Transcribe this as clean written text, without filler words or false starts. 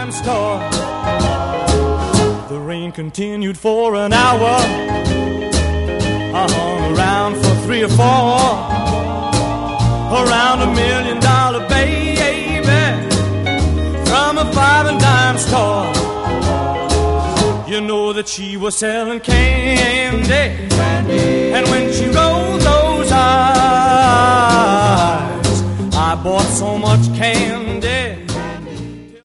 dime store. The rain continued for an hour. I hung around for 3 or 4, around $1 million baby, from a 5 and dime store. You know that she was selling candy, and when